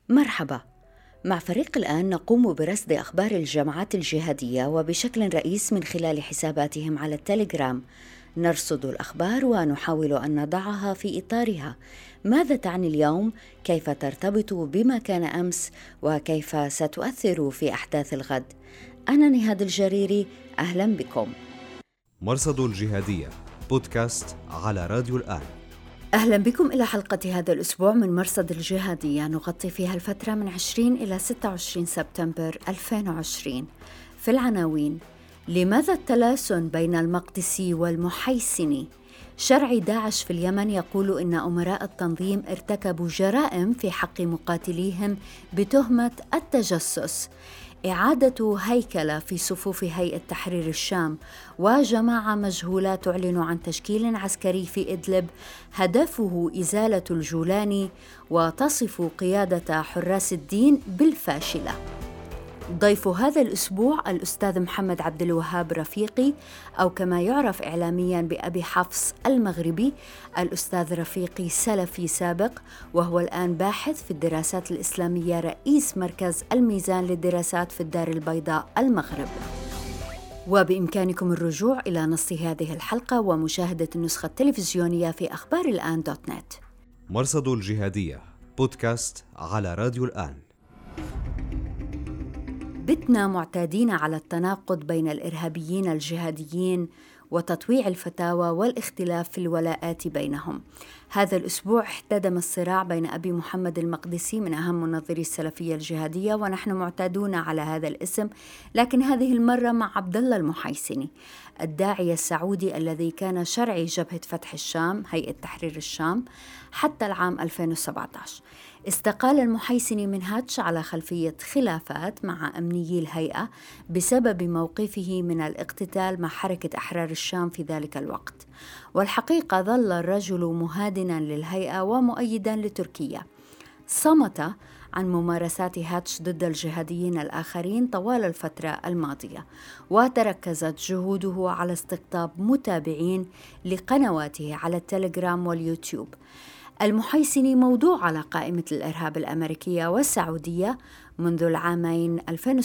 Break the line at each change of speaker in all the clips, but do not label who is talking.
مرحبا. مع فريق الآن نقوم برصد أخبار الجماعات الجهادية وبشكل رئيس من خلال حساباتهم على التليجرام. نرصد الأخبار ونحاول أن نضعها في إطارها. ماذا تعني اليوم؟ كيف ترتبط بما كان أمس؟ وكيف ستؤثر في أحداث الغد؟ أنا نهاد الجريري، أهلا بكم.
مرصد الجهادية بودكاست على راديو الآن.
أهلا بكم إلى حلقة هذا الأسبوع من مرصد الجهادية، نغطي فيها الفترة من 20 إلى 26 سبتمبر 2020. في العناوين: لماذا التلاسن بين المقدسي والمحيسني؟ شرعي داعش في اليمن يقول إن أمراء التنظيم ارتكبوا جرائم في حق مقاتليهم بتهمة التجسس. إعادة هيكلة في صفوف هيئة تحرير الشام، وجماعة مجهولة تعلن عن تشكيل عسكري في إدلب هدفه إزالة الجولاني، وتصف قيادة حراس الدين بالفاشلة. ضيف هذا الأسبوع الأستاذ محمد عبد الوهاب رفيقي، أو كما يعرف إعلامياً بأبي حفص المغربي. الأستاذ رفيقي سلفي سابق، وهو الآن باحث في الدراسات الإسلامية، رئيس مركز الميزان للدراسات في الدار البيضاء المغرب. وبإمكانكم الرجوع إلى نص هذه الحلقة ومشاهدة النسخة التلفزيونية في أخبار الآن .net.
مرصد الجهادية بودكاست على راديو الآن.
بتنا معتادين على التناقض بين الإرهابيين الجهاديين وتطويع الفتاوى والاختلاف في الولاءات بينهم. هذا الأسبوع احتدم الصراع بين أبي محمد المقدسي من أهم منظري السلفية الجهادية، ونحن معتادون على هذا الاسم، لكن هذه المرة مع عبد الله المحيسني، الداعية السعودي الذي كان شرعي جبهة فتح الشام، هيئة تحرير الشام، حتى العام 2017. استقال المحيسني من هاتش على خلفية خلافات مع أمنيي الهيئة بسبب موقفه من الاقتتال مع حركة أحرار الشام في ذلك الوقت. والحقيقة ظل الرجل مهادنا للهيئة ومؤيدا لتركيا. صمت عن ممارسات هاتش ضد الجهاديين الآخرين طوال الفترة الماضية، وتركزت جهوده على استقطاب متابعين لقنواته على التليجرام واليوتيوب. المحيسني موضوع على قائمة الإرهاب الأمريكية والسعودية منذ العامين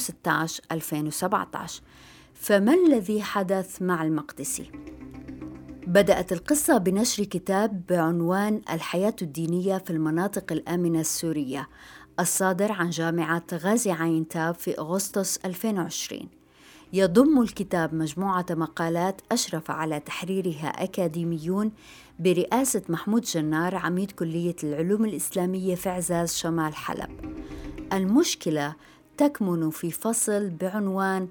2016-2017. فما الذي حدث مع المقدسي؟ بدأت القصة بنشر كتاب بعنوان الحياة الدينية في المناطق الآمنة السورية، الصادر عن جامعة غازي عينتاب في أغسطس 2020. يضم الكتاب مجموعة مقالات أشرف على تحريرها أكاديميون برئاسة محمود جنار، عميد كلية العلوم الإسلامية في عزاز شمال حلب. المشكلة تكمن في فصل بعنوان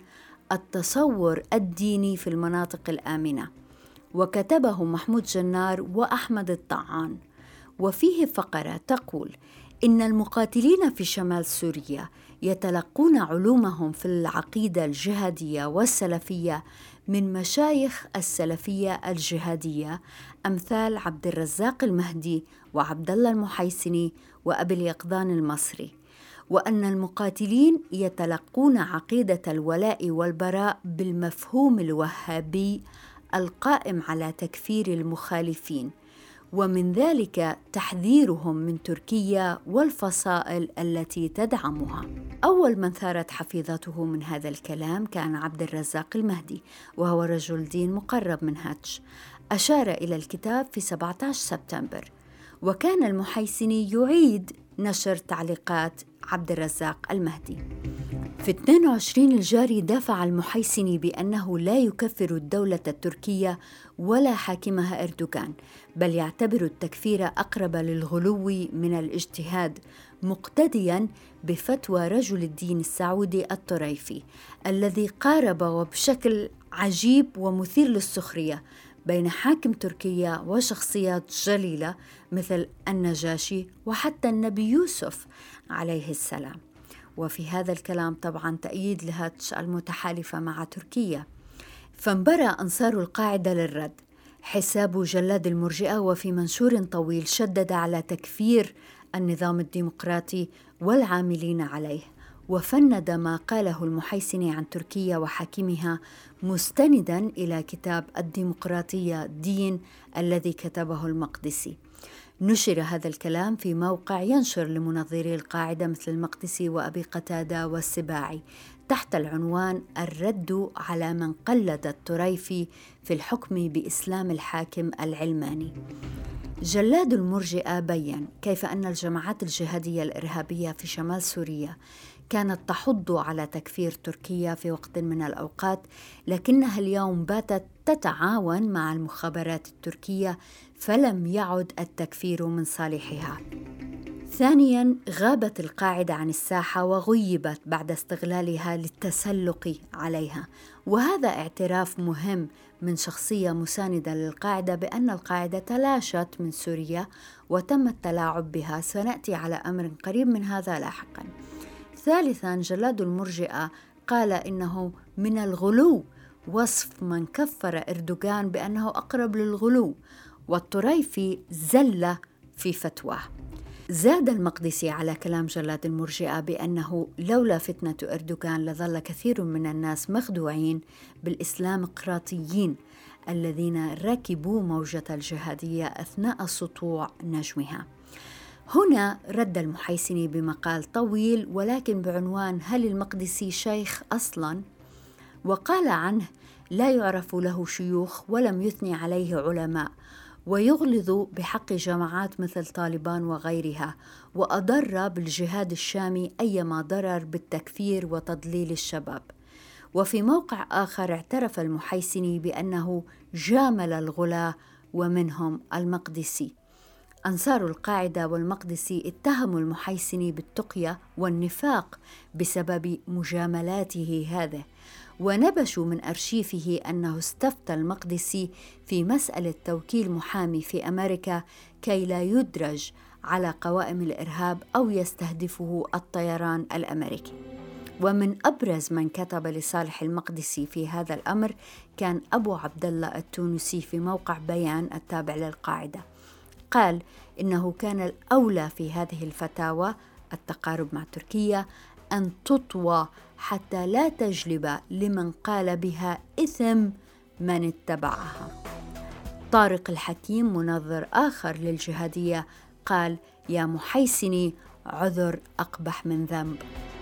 التصور الديني في المناطق الآمنة، وكتبه محمود جنار وأحمد الطعان، وفيه فقرة تقول إن المقاتلين في شمال سوريا يتلقون علومهم في العقيدة الجهادية والسلفية من مشايخ السلفية الجهادية أمثال عبد الرزاق المهدي وعبد الله المحيسني وأبي اليقظان المصري، وأن المقاتلين يتلقون عقيدة الولاء والبراء بالمفهوم الوهابي القائم على تكفير المخالفين، ومن ذلك تحذيرهم من تركيا والفصائل التي تدعمها. أول من ثارت حفيظته من هذا الكلام كان عبد الرزاق المهدي، وهو رجل دين مقرب من هاتش. أشار إلى الكتاب في 17 سبتمبر، وكان المحيسني يعيد نشر تعليقات عبد الرزاق المهدي. في 22 الجاري دافع المحيسني بأنه لا يكفر الدولة التركية ولا حاكمها أردوغان، بل يعتبر التكفير أقرب للغلو من الاجتهاد، مقتدياً بفتوى رجل الدين السعودي الطريفي الذي قارب وبشكل عجيب ومثير للسخرية بين حاكم تركيا وشخصيات جليلة مثل النجاشي وحتى النبي يوسف عليه السلام. وفي هذا الكلام طبعا تأييد لهاتش المتحالفة مع تركيا. فانبرى أنصار القاعدة للرد. حساب جلاد المرجئة وفي منشور طويل شدد على تكفير النظام الديمقراطي والعاملين عليه، وفند ما قاله المحيسني عن تركيا وحاكمها مستندا إلى كتاب الديمقراطية دين الذي كتبه المقدسي. نشر هذا الكلام في موقع ينشر لمنظري القاعدة مثل المقدسي وأبي قتادة والسباعي تحت العنوان الرد على من قلد الطريفي في الحكم بإسلام الحاكم العلماني. جلاد المرجئة بيّن كيف أن الجماعات الجهادية الإرهابية في شمال سوريا كانت تحض على تكفير تركيا في وقت من الأوقات، لكنها اليوم باتت تتعاون مع المخابرات التركية، فلم يعد التكفير من صالحها. ثانياً، غابت القاعدة عن الساحة وغيبت بعد استغلالها للتسلق عليها، وهذا اعتراف مهم من شخصية مساندة للقاعدة بأن القاعدة تلاشت من سوريا وتم التلاعب بها. سنأتي على أمر قريب من هذا لاحقاً. ثالثاً، جلاد المرجئة قال إنه من الغلو وصف من كفر إردوغان بأنه أقرب للغلو، والطريفي زل في فتواه. زاد المقدسي على كلام جلاد المرجئة بأنه لولا فتنة أردوغان لظل كثير من الناس مخدوعين بالإسلامقراطيين الذين ركبوا موجة الجهادية أثناء سطوع نجمها. هنا رد المحيسني بمقال طويل ولكن بعنوان هل المقدسي شيخ أصلاً؟ وقال عنه لا يعرف له شيوخ ولم يثني عليه علماء، ويغلظ بحق جماعات مثل طالبان وغيرها، وأضر بالجهاد الشامي أيما ضرر بالتكفير وتضليل الشباب. وفي موقع آخر اعترف المحيسني بأنه جامل الغلاة ومنهم المقدسي. أنصار القاعدة والمقدسي اتهموا المحيسني بالتقية والنفاق بسبب مجاملاته هذه، ونبشوا من أرشيفه أنه استفتى المقدسي في مسألة توكيل محامي في أمريكا كي لا يدرج على قوائم الإرهاب أو يستهدفه الطيران الأمريكي. ومن أبرز من كتب لصالح المقدسي في هذا الأمر كان أبو عبد الله التونسي في موقع بيان التابع للقاعدة. قال إنه كان الأولى في هذه الفتاوى التقارب مع تركيا أن تطوى حتى لا تجلب لمن قال بها إثم من اتبعها. طارق الحكيم منظر آخر للجهادية قال يا محيسني عذر أقبح من ذنب.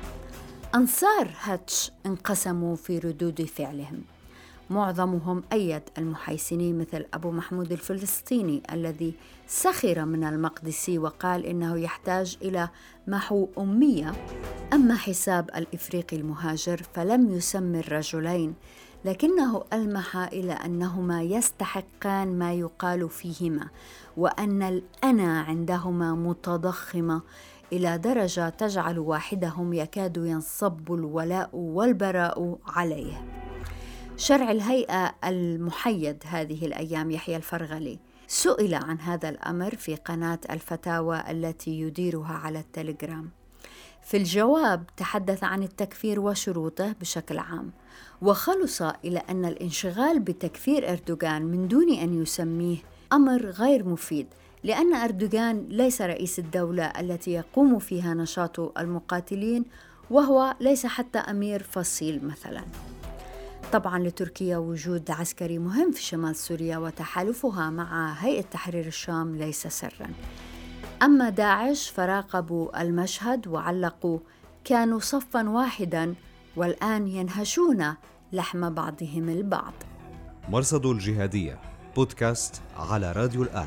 أنصار هاتش انقسموا في ردود فعلهم، معظمهم أيد المحيسني مثل أبو محمود الفلسطيني الذي سخر من المقدسي وقال إنه يحتاج إلى محو أمية. أما حساب الإفريقي المهاجر فلم يسمي الرجلين، لكنه ألمح إلى أنهما يستحقان ما يقال فيهما، وأن الأنا عندهما متضخمة إلى درجة تجعل واحدهم يكاد ينصب الولاء والبراء عليه. شرع الهيئة المحيد هذه الأيام يحيى الفرغلي سئل عن هذا الأمر في قناة الفتاوى التي يديرها على التليجرام. في الجواب تحدث عن التكفير وشروطه بشكل عام، وخلص إلى أن الانشغال بتكفير أردوغان من دون أن يسميه أمر غير مفيد، لأن أردوغان ليس رئيس الدولة التي يقوم فيها نشاط المقاتلين، وهو ليس حتى أمير فصيل مثلاً. طبعاً لتركيا وجود عسكري مهم في شمال سوريا، وتحالفها مع هيئة تحرير الشام ليس سراً. أما داعش فراقبوا المشهد وعلقوا كانوا صفاً واحداً والآن ينهشون لحم بعضهم البعض.
مرصد الجهادية بودكاست على راديو الآن.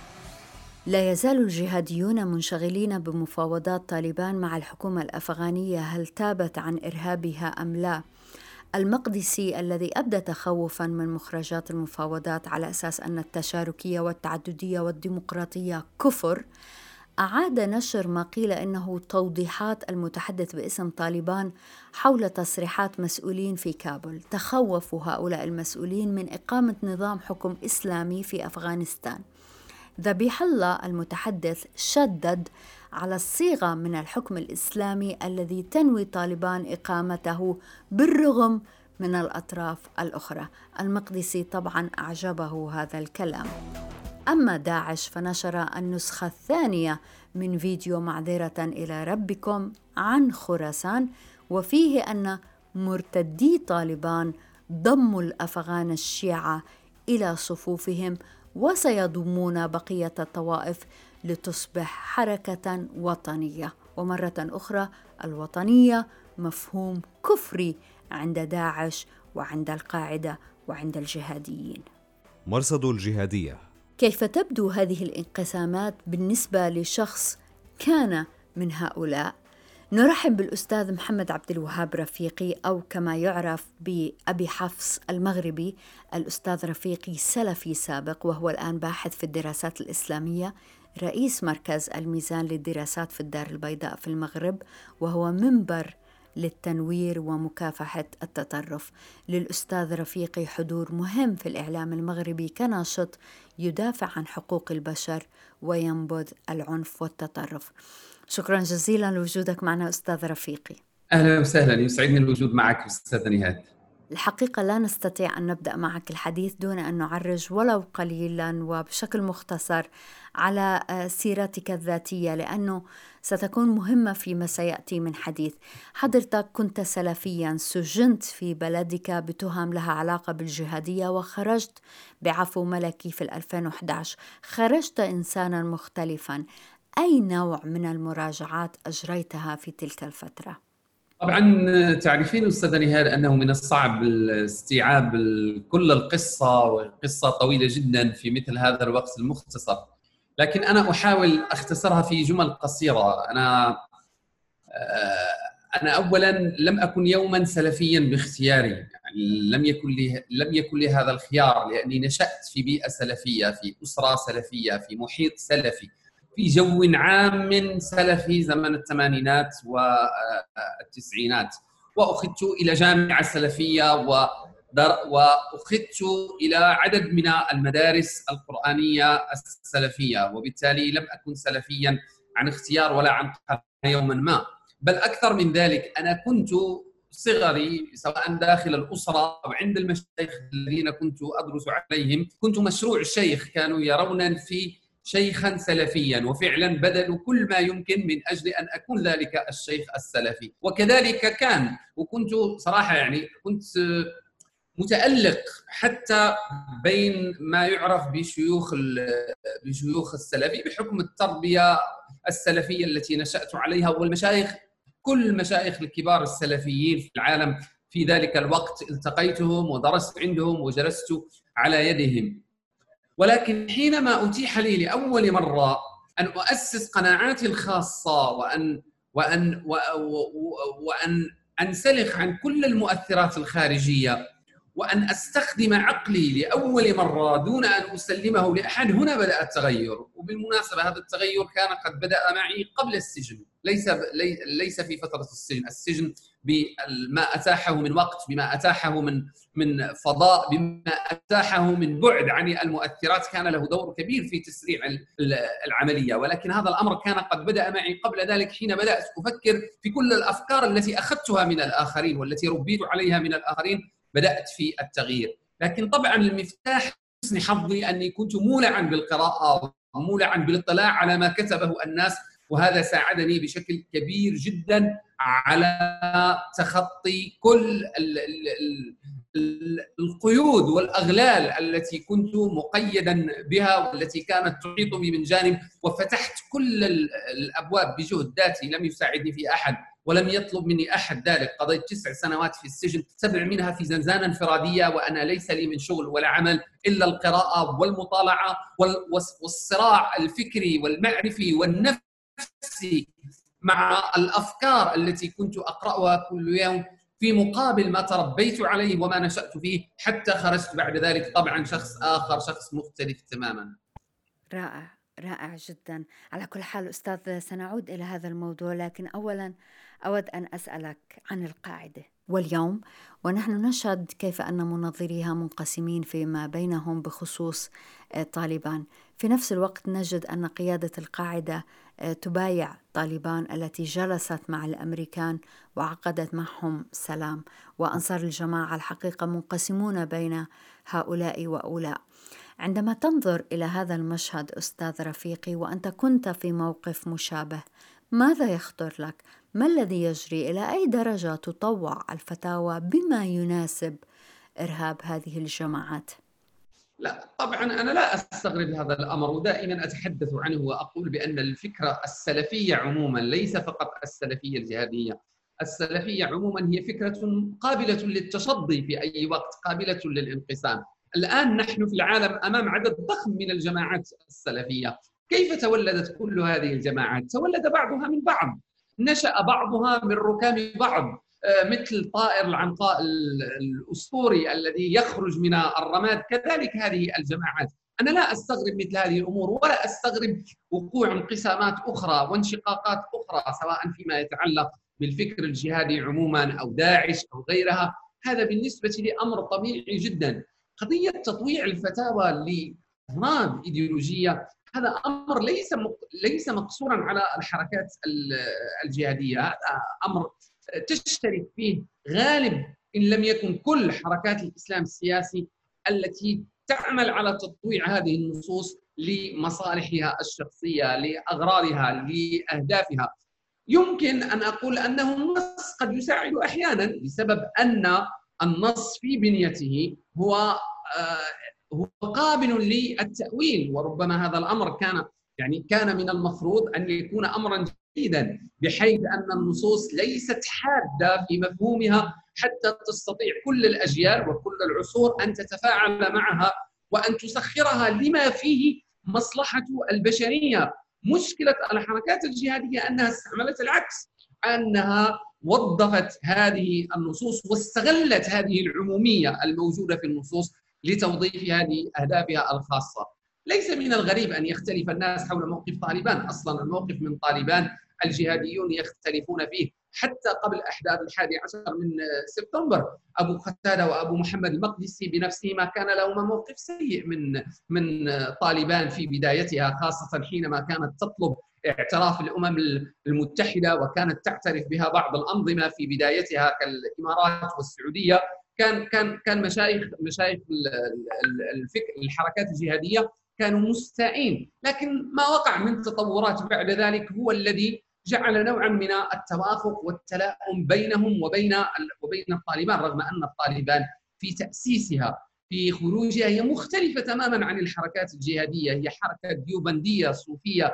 لا يزال الجهاديون منشغلين بمفاوضات طالبان مع الحكومة الأفغانية هل تابت عن إرهابها أم لا. المقدسي الذي أبدى تخوفاً من مخرجات المفاوضات على أساس أن التشاركية والتعددية والديمقراطية كفر، أعاد نشر ما قيل إنه توضيحات المتحدث باسم طالبان حول تصريحات مسؤولين في كابول. تخوفوا هؤلاء المسؤولين من إقامة نظام حكم إسلامي في أفغانستان. ذبيح الله المتحدث شدد على الصيغة من الحكم الإسلامي الذي تنوي طالبان إقامته بالرغم من الأطراف الأخرى. المقدسي طبعا أعجبه هذا الكلام. أما داعش فنشر النسخة الثانية من فيديو معذرة إلى ربكم عن خراسان، وفيه أن مرتدي طالبان ضموا الأفغان الشيعة إلى صفوفهم وسيضمون بقية الطوائف لتصبح حركة وطنية. ومرة أخرى الوطنية مفهوم كفري عند داعش وعند القاعدة وعند الجهاديين.
مرصد الجهادية.
كيف تبدو هذه الانقسامات بالنسبة لشخص كان من هؤلاء؟ نرحب بالأستاذ محمد عبد الوهاب رفيقي، أو كما يعرف بأبي حفص المغربي. الأستاذ رفيقي سلفي سابق، وهو الآن باحث في الدراسات الإسلامية، رئيس مركز الميزان للدراسات في الدار البيضاء في المغرب، وهو منبر للتنوير ومكافحة التطرف. للأستاذ رفيقي حضور مهم في الإعلام المغربي كناشط يدافع عن حقوق البشر وينبذ العنف والتطرف. شكرا جزيلا لوجودك معنا أستاذ رفيقي.
أهلا وسهلا، يسعدني الوجود معك أستاذة نهاد.
الحقيقة لا نستطيع أن نبدأ معك الحديث دون أن نعرج ولو قليلا وبشكل مختصر على سيرتك الذاتية، لأنه ستكون مهمة فيما سيأتي من حديث. حضرتك كنت سلفيا، سجنت في بلدك بتهم لها علاقة بالجهادية، وخرجت بعفو ملكي في 2011. خرجت إنسانا مختلفا. أي نوع من المراجعات أجريتها في تلك الفترة؟
طبعا تعرفين أستاذة نهاد أنه من الصعب استيعاب كل القصة، وقصة طويلة جدا في مثل هذا الوقت المختصر، لكن أنا أحاول أختصرها في جمل قصيرة. أنا أولا لم أكن يوما سلفيا باختياري، يعني لم يكن لي هذا الخيار، لأني نشأت في بيئة سلفية، في أسرة سلفية، في محيط سلفي، في جو عام سلفي زمن الثمانينات والتسعينات. وأخذت إلى جامعة سلفية وأخذت إلى عدد من المدارس القرآنية السلفية، وبالتالي لم أكن سلفيا عن اختيار ولا عن قرار يوما ما، بل أكثر من ذلك. أنا كنت صغري سواء داخل الأسرة أو عند المشايخ الذين كنت أدرس عليهم، كنت مشروع الشيخ، كانوا يرون في شيخا سلفيا، وفعلا بذلوا كل ما يمكن من أجل أن أكون ذلك الشيخ السلفي، وكذلك كان. وكنت صراحة يعني كنت متألق حتى بين ما يعرف بشيوخ السلفي بحكم التربية السلفية التي نشأت عليها، والمشايخ كل المشايخ الكبار السلفيين في العالم في ذلك الوقت التقيتهم ودرست عندهم وجلست على يدهم. ولكن حينما أتيح لي لأول مرة أن أؤسس قناعاتي الخاصة وأن أنسلخ عن كل المؤثرات الخارجية، وأن أستخدم عقلي لأول مرة دون أن أسلمه لأحد، هنا بدأ التغير. وبالمناسبة هذا التغير كان قد بدأ معي قبل السجن، ليس في فترة السجن بما أتاحه من وقت، بما أتاحه من فضاء، بما أتاحه من بعد عن المؤثرات، كان له دور كبير في تسريع العملية. ولكن هذا الأمر كان قد بدأ معي قبل ذلك، حين بدأت أفكر في كل الأفكار التي أخذتها من الآخرين والتي ربيت عليها من الآخرين، بدأت في التغيير. لكن طبعا المفتاح حسن حظي أني كنت مولعا بالقراءة ومولعا بالاطلاع على ما كتبه الناس، وهذا ساعدني بشكل كبير جدا على تخطي كل القيود والأغلال التي كنت مقيدا بها والتي كانت تحيط بي من جانب، وفتحت كل الأبواب بجهد ذاتي. لم يساعدني في أحد ولم يطلب مني أحد ذلك. قضيت 9 سنوات في السجن، 7 منها في زنزانة انفرادية، وأنا ليس لي من شغل ولا عمل إلا القراءة والمطالعة والصراع الفكري والمعرفي والنفسي مع الأفكار التي كنت أقرأها كل يوم، في مقابل ما تربيت عليه وما نشأت فيه، حتى خرجت بعد ذلك طبعا شخص آخر، شخص مختلف تماما.
رائع، رائع جدا. على كل حال أستاذ، سنعود إلى هذا الموضوع، لكن أولا أود أن أسألك عن القاعدة واليوم، ونحن نشهد كيف أن منظريها منقسمين فيما بينهم بخصوص طالبان. في نفس الوقت نجد أن قيادة القاعدة تبايع طالبان التي جلست مع الأمريكان وعقدت معهم سلام، وأنصار الجماعة الحقيقة منقسمون بين هؤلاء وأولاء. عندما تنظر إلى هذا المشهد أستاذ رفيقي، وأنت كنت في موقف مشابه، ماذا يخطر لك؟ ما الذي يجري؟ إلى أي درجة تطوع الفتاوى بما يناسب إرهاب هذه الجماعات؟
لا طبعا أنا لا أستغرب هذا الأمر، ودائما أتحدث عنه وأقول بأن الفكرة السلفية عموما، ليس فقط السلفية الجهادية، السلفية عموما هي فكرة قابلة للتصدي في أي وقت، قابلة للانقسام. الآن نحن في العالم أمام عدد ضخم من الجماعات السلفية. كيف تولدت كل هذه الجماعات؟ تولد بعضها من بعض، نشأ بعضها من ركام بعض، مثل طائر العنقاء الأسطوري الذي يخرج من الرماد، كذلك هذه الجماعات. أنا لا أستغرب مثل هذه الأمور، ولا أستغرب وقوع انقسامات أخرى وانشقاقات أخرى، سواء فيما يتعلق بالفكر الجهادي عموما أو داعش أو غيرها. هذا بالنسبة لي أمر طبيعي جدا. قضية تطويع الفتاوى لأغراض إيديولوجية هذا أمر ليس مقصورا على الحركات الجهادية، هذا أمر تشترك فيه غالب إن لم يكن كل حركات الإسلام السياسي التي تعمل على تطويع هذه النصوص لمصالحها الشخصية، لأغراضها، لأهدافها. يمكن أن أقول أنه النص قد يساعد أحيانا، بسبب أن النص في بنيته هو قابل للتأويل، وربما هذا الأمر كان من المفروض أن يكون أمرا جديدا، بحيث أن النصوص ليست حادة في مفهومها حتى تستطيع كل الأجيال وكل العصور أن تتفاعل معها وأن تسخرها لما فيه مصلحة البشرية. مشكلة الحركات الجهادية أنها استعملت العكس، أنها وظفت هذه النصوص واستغلت هذه العمومية الموجودة في النصوص لتوظيف هذه أهدافها الخاصة. ليس من الغريب أن يختلف الناس حول موقف طالبان، أصلا الموقف من طالبان الجهاديون يختلفون فيه حتى قبل أحداث 11 من سبتمبر. أبو قتادة وأبو محمد المقدسي بنفسهما كان لهما موقف سيء من طالبان في بدايتها، خاصة حينما كانت تطلب اعتراف الأمم المتحدة، وكانت تعترف بها بعض الأنظمة في بدايتها كالإمارات والسعودية. كان مشايخ الحركات الجهادية كانوا مستائين، لكن ما وقع من تطورات بعد ذلك هو الذي جعل نوعا من التوافق والتلاؤم بينهم وبين الطالبان، رغم أن الطالبان في تأسيسها في خروجها هي مختلفة تماما عن الحركات الجهادية. هي حركة ديوبندية صوفية،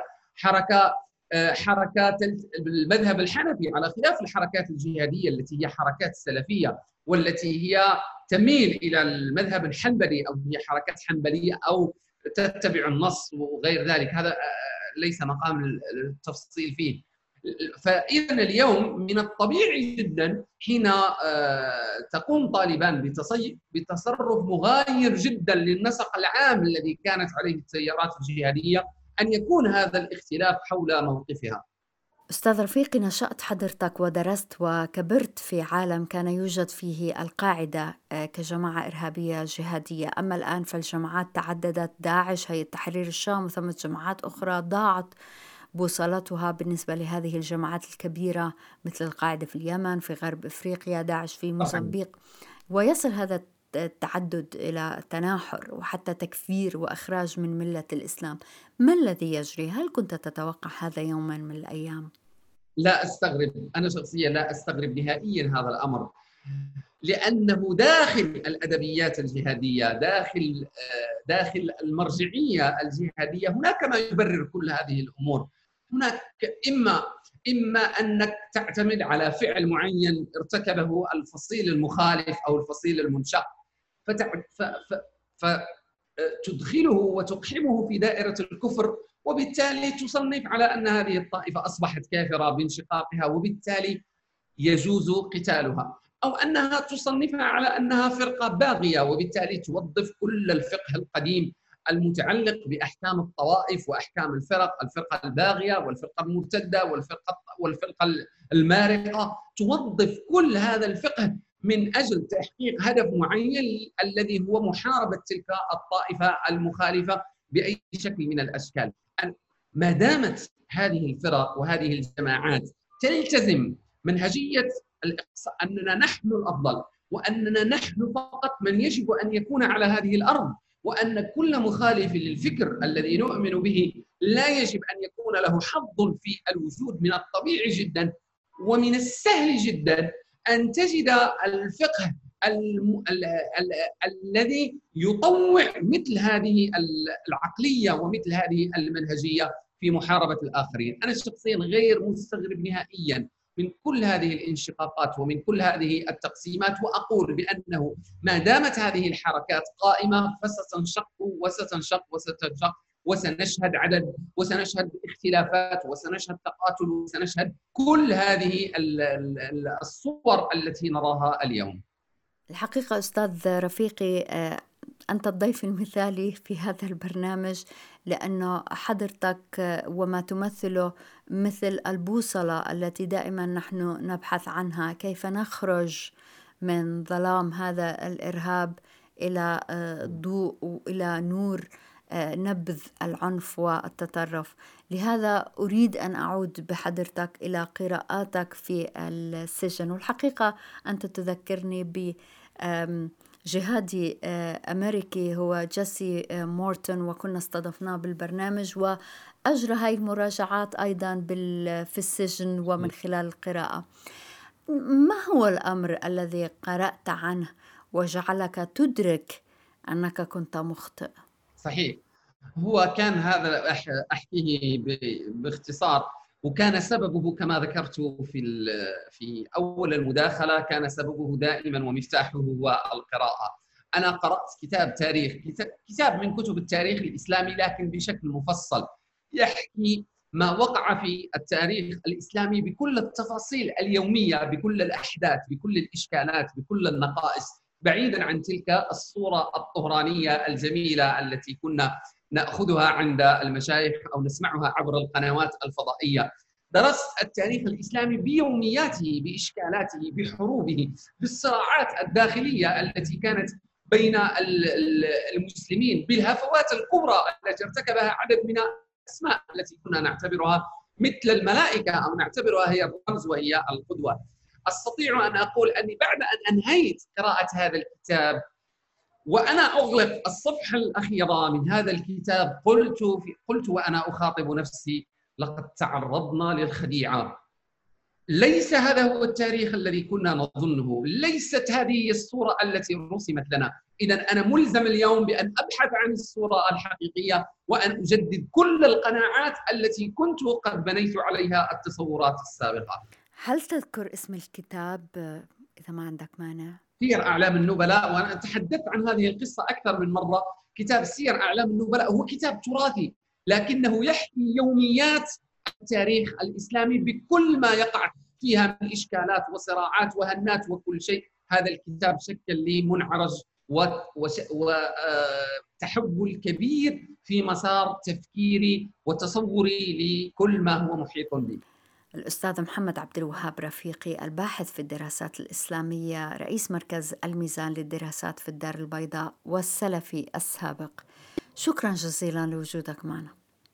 حركات المذهب الحنفي، على خلاف الحركات الجهادية التي هي حركات سلفية والتي هي تميل إلى المذهب الحنبلي، أو هي حركات حنبلية أو تتبع النص وغير ذلك. هذا ليس مقام التفصيل فيه. فإذا اليوم من الطبيعي جدا حين تقوم طالبان بتصرف مغاير جدا للنسق العام الذي كانت عليه التيارات الجهادية أن يكون هذا الاختلاف حول موقفها.
أستاذ رفيقي، نشأت حضرتك ودرست وكبرت في عالم كان يوجد فيه القاعدة كجماعة إرهابية جهادية، أما الآن فالجماعات تعددت، داعش، هيئة تحرير الشام وثمة جماعات أخرى ضاعت بوصلتها بالنسبة لهذه الجماعات الكبيرة، مثل القاعدة في اليمن، في غرب إفريقيا، داعش في موزمبيق، ويصل هذا التعدد إلى تناحر وحتى تكفير وإخراج من ملة الإسلام. ما الذي يجري؟ هل كنت تتوقع هذا يوما من الأيام؟
لا أستغرب، أنا شخصيا لا أستغرب نهائيا هذا الأمر، لأنه داخل الأدبيات الجهادية، داخل المرجعية الجهادية، هناك ما يبرر كل هذه الأمور. هناك إما أنك تعتمد على فعل معين ارتكبه الفصيل المخالف أو الفصيل المنشق فتدخله وتقحمه في دائرة الكفر، وبالتالي تصنف على أن هذه الطائفة أصبحت كافرة بانشقاقها وبالتالي يجوز قتالها، أو أنها تصنفها على أنها فرقة باغية وبالتالي توظف كل الفقه القديم المتعلق بأحكام الطوائف وأحكام الفرقة الباغية والفرقة المرتدة والفرقة المارقة، توظف كل هذا الفقه من أجل تحقيق هدف معين الذي هو محاربة تلك الطائفة المخالفة بأي شكل من الأشكال. ما دامت هذه الفرق وهذه الجماعات تلتزم منهجية الإقصاء أننا نحن الأفضل، وأننا نحن فقط من يجب أن يكون على هذه الأرض، وأن كل مخالف للفكر الذي نؤمن به لا يجب أن يكون له حظ في الوجود، من الطبيعي جدا ومن السهل جدا أن تجد الفقه الذي يطوع مثل هذه العقلية ومثل هذه المنهجية في محاربة الآخرين. أنا شخصيا غير مستغرب نهائيا من كل هذه الانشقاقات ومن كل هذه التقسيمات، وأقول بأنه ما دامت هذه الحركات قائمة فستنشق وستنشق وستنشق، وسنشهد عدد وسنشهد اختلافات وسنشهد تقاتل وسنشهد كل هذه الصور التي نراها اليوم.
الحقيقة أستاذ رفيقي، أنت الضيف المثالي في هذا البرنامج، لأنه حضرتك وما تمثله مثل البوصلة التي دائما نحن نبحث عنها، كيف نخرج من ظلام هذا الإرهاب إلى ضوء وإلى نور نبذ العنف والتطرف. لهذا أريد أن أعود بحضرتك إلى قراءاتك في السجن. والحقيقة أنت تذكرني بجهادي أمريكي هو جيسي مورتون، وكنا استضفناه بالبرنامج، وأجرى هاي المراجعات أيضا في السجن ومن خلال القراءة. ما هو الأمر الذي قرأت عنه وجعلك تدرك أنك كنت مخطئ؟
صحيح، هو كان هذا أحكيه باختصار، وكان سببه كما ذكرت في أول المداخلة، كان سببه دائما ومفتاحه هو القراءة. أنا قرأت كتاب تاريخ، كتاب من كتب التاريخ الإسلامي، لكن بشكل مفصل يحكي ما وقع في التاريخ الإسلامي بكل التفاصيل اليومية، بكل الأحداث، بكل الإشكالات، بكل النقائص، بعيدا عن تلك الصورة الطهرانية الجميلة التي كنا نأخذها عند المشايخ أو نسمعها عبر القنوات الفضائية. درست التاريخ الإسلامي بيومياته، بإشكالاته، بحروبه، بالصراعات الداخلية التي كانت بين المسلمين، بالهفوات الكبرى التي ارتكبها عدد من الأسماء التي كنا نعتبرها مثل الملائكة أو نعتبرها هي الرمز وهي القدوة. أستطيع أن أقول أني بعد أن أنهيت قراءة هذا الكتاب وأنا أغلق الصفحة الأخيرة من هذا الكتاب، قلت وأنا أخاطب نفسي: لقد تعرضنا للخديعة. ليس هذا هو التاريخ الذي كنا نظنه، ليست هذه الصورة التي رسمت لنا. إذن أنا ملزم اليوم بأن أبحث عن الصورة الحقيقية وأن أجدد كل القناعات التي كنت قد بنيت عليها التصورات السابقة.
هل تذكر اسم الكتاب إذا ما عندك مانع؟
سير أعلام النبلاء، وأنا تحدثت عن هذه القصة أكثر من مرة. كتاب سير أعلام النبلاء هو كتاب تراثي، لكنه يحكي يوميات التاريخ الإسلامي بكل ما يقع فيها من إشكالات وصراعات وهنات وكل شيء. هذا الكتاب شكل لي منعرج وتحول كبير في مسار تفكيري وتصوري لكل ما هو محيط بي.
الأستاذ محمد عبد الوهاب رفيقي، الباحث في الدراسات الإسلامية، رئيس مركز الميزان للدراسات في الدار البيضاء والسلفي السابق، شكرا جزيلا لوجودك معنا.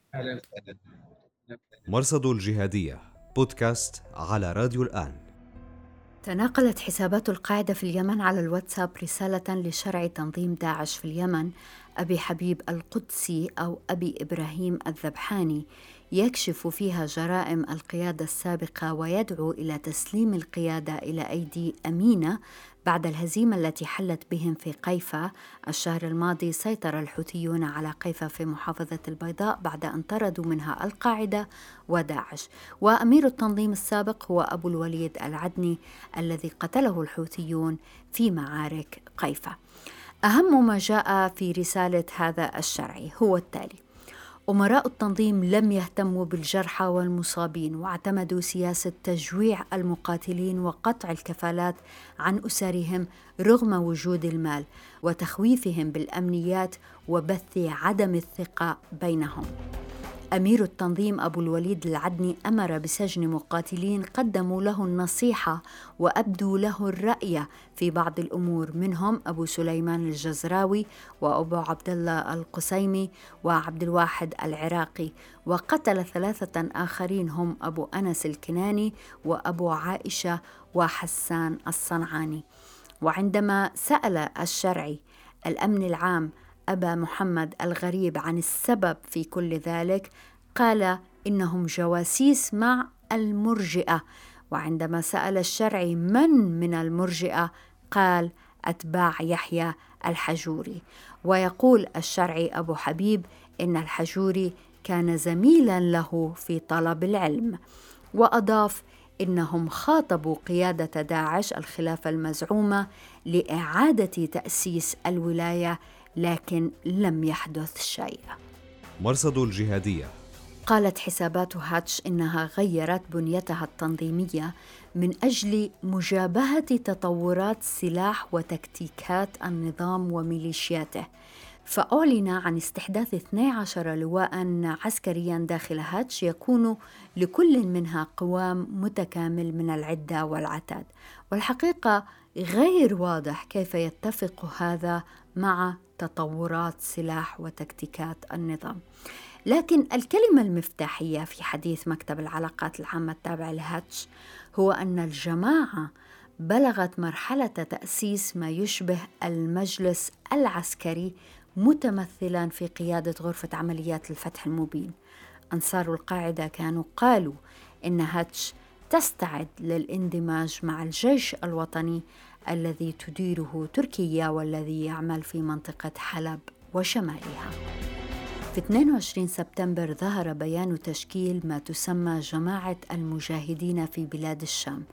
مرصد الجهادية بودكاست على راديو الآن.
تناقلت حسابات القاعدة في اليمن على الواتساب رسالة لشرعي تنظيم داعش في اليمن أبي حبيب القدسي أو أبي إبراهيم الذبحاني، يكشف فيها جرائم القيادة السابقة ويدعو إلى تسليم القيادة إلى أيدي أمينة. بعد الهزيمة التي حلت بهم في قيفا الشهر الماضي، سيطر الحوثيون على قيفا في محافظة البيضاء بعد أن طردوا منها القاعدة وداعش. وأمير التنظيم السابق هو أبو الوليد العدني الذي قتله الحوثيون في معارك قيفا. أهم ما جاء في رسالة هذا الشرعي هو التالي: أمراء التنظيم لم يهتموا بالجرحى والمصابين، واعتمدوا سياسة تجويع المقاتلين وقطع الكفالات عن أسرهم رغم وجود المال، وتخويفهم بالأمنيات وبث عدم الثقة بينهم. أمير التنظيم أبو الوليد العدني أمر بسجن مقاتلين قدموا له النصيحة وأبدوا له الرأي في بعض الأمور، منهم أبو سليمان الجزراوي وأبو عبد الله القسيمي وعبد الواحد العراقي، وقتل 3 آخرين هم أبو أنس الكناني وأبو عائشة وحسان الصنعاني. وعندما سأل الشرعي الأمن العام أبا محمد الغريب عن السبب في كل ذلك، قال إنهم جواسيس مع المرجئة. وعندما سأل الشرعي من المرجئة، قال أتباع يحيى الحجوري. ويقول الشرعي أبو حبيب إن الحجوري كان زميلا له في طلب العلم. وأضاف إنهم خاطبوا قيادة داعش الخلافة المزعومة لإعادة تأسيس الولاية، لكن لم يحدث شيء.
مرصد الجهادية.
قالت حسابات هاتش إنها غيرت بنيتها التنظيمية من أجل مجابهة تطورات سلاح وتكتيكات النظام وميليشياته، فأعلن عن استحداث 12 لواء عسكريا داخل هاتش يكون لكل منها قوام متكامل من العدة والعتاد. والحقيقة غير واضح كيف يتفق هذا مع تطورات سلاح وتكتيكات النظام. لكن الكلمة المفتاحية في حديث مكتب العلاقات العامة التابع لهاتش هو أن الجماعة بلغت مرحلة تأسيس ما يشبه المجلس العسكري، متمثلا في قيادة غرفة عمليات الفتح المبين. أنصار القاعدة كانوا قالوا إن هاتش تستعد للاندماج مع الجيش الوطني الذي تديره تركيا والذي يعمل في منطقة حلب وشمالها. في 22 سبتمبر ظهر بيان تشكيل ما تسمى جماعة المجاهدين في بلاد الشام.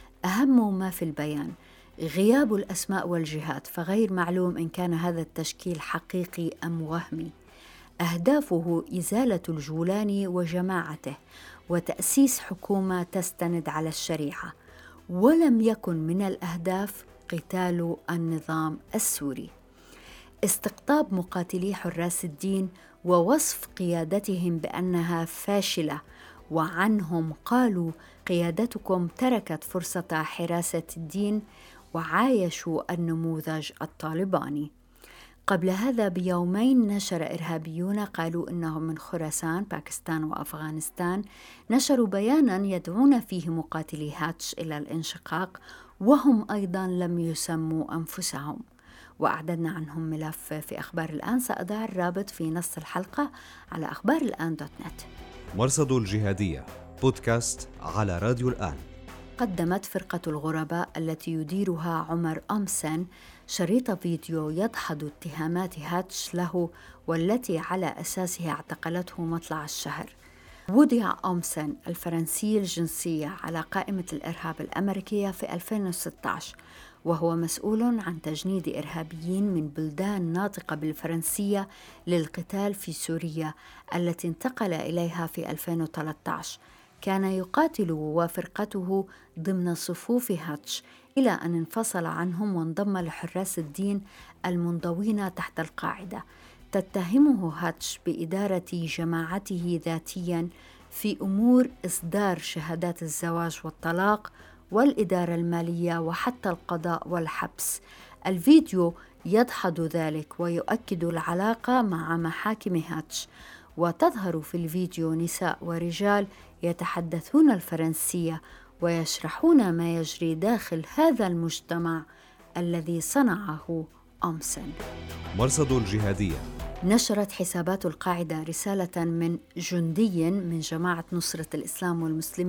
أهم ما في البيان غياب الأسماء والجهات، فغير معلوم إن كان هذا التشكيل حقيقي أم وهمي. أهدافه إزالة الجولاني وجماعته وتأسيس حكومة تستند على الشريعة، ولم يكن من الأهداف قتال النظام السوري. استقطاب مقاتلي حراس الدين ووصف قيادتهم بأنها فاشلة، وعنهم قالوا قيادتكم تركت فرصة حراسة الدين وعايشوا النموذج الطالباني. قبل هذا بيومين نشر إرهابيون قالوا إنهم من خراسان باكستان وأفغانستان نشروا بيانا يدعون فيه مقاتلي هاتش إلى الانشقاق، وهم أيضا لم يسموا أنفسهم. وأعددنا عنهم ملف في أخبار الآن، سأضع الرابط في نص الحلقة على أخبارالآن.net.
مرصد الجهادية بودكاست على راديو الآن.
قدمت فرقة الغرباء التي يديرها عمر أمسن شريط فيديو يدحض اتهامات هاتش له، والتي على أساسها اعتقلته مطلع الشهر. وضع أمسن الفرنسي الجنسية على قائمة الإرهاب الأمريكية في 2016، وهو مسؤول عن تجنيد إرهابيين من بلدان ناطقة بالفرنسية للقتال في سوريا التي انتقل إليها في 2013. كان يقاتل وفرقته ضمن صفوف هاتش إلى أن انفصل عنهم وانضم لحراس الدين المنضوين تحت القاعدة. تتهمه هاتش بإدارة جماعته ذاتياً في أمور إصدار شهادات الزواج والطلاق والإدارة المالية وحتى القضاء والحبس. الفيديو يدحض ذلك ويؤكد العلاقة مع محاكم هاتش، وتظهر في الفيديو نساء ورجال يتحدثون الفرنسية ويشرحون ما يجري داخل هذا المجتمع الذي صنعه أمسن.
مرصد الجهادية.
نشرت حسابات القاعدة رسالة من جندي من جماعة نصرة الإسلام والمسلمين